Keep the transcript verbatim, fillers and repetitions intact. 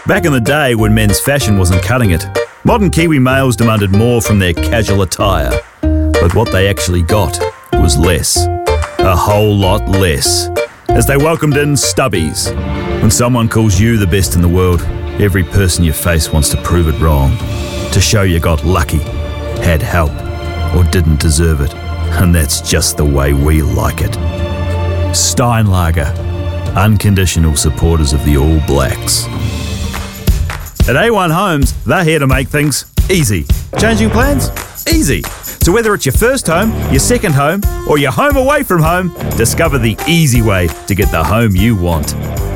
Back in the day when men's fashion wasn't cutting it, modern Kiwi males demanded more from their casual attire. But what they actually got was less. A whole lot less. As they welcomed in stubbies. When someone calls you the best in the world, every person you face wants to prove it wrong. To show you got lucky, had help, or didn't deserve it. And that's just the way we like it. Steinlager, unconditional supporters of the All Blacks. At A one Homes, they're here to make things easy. Changing plans? Easy. So whether it's your first home, your second home, or your home away from home, discover the easy way to get the home you want.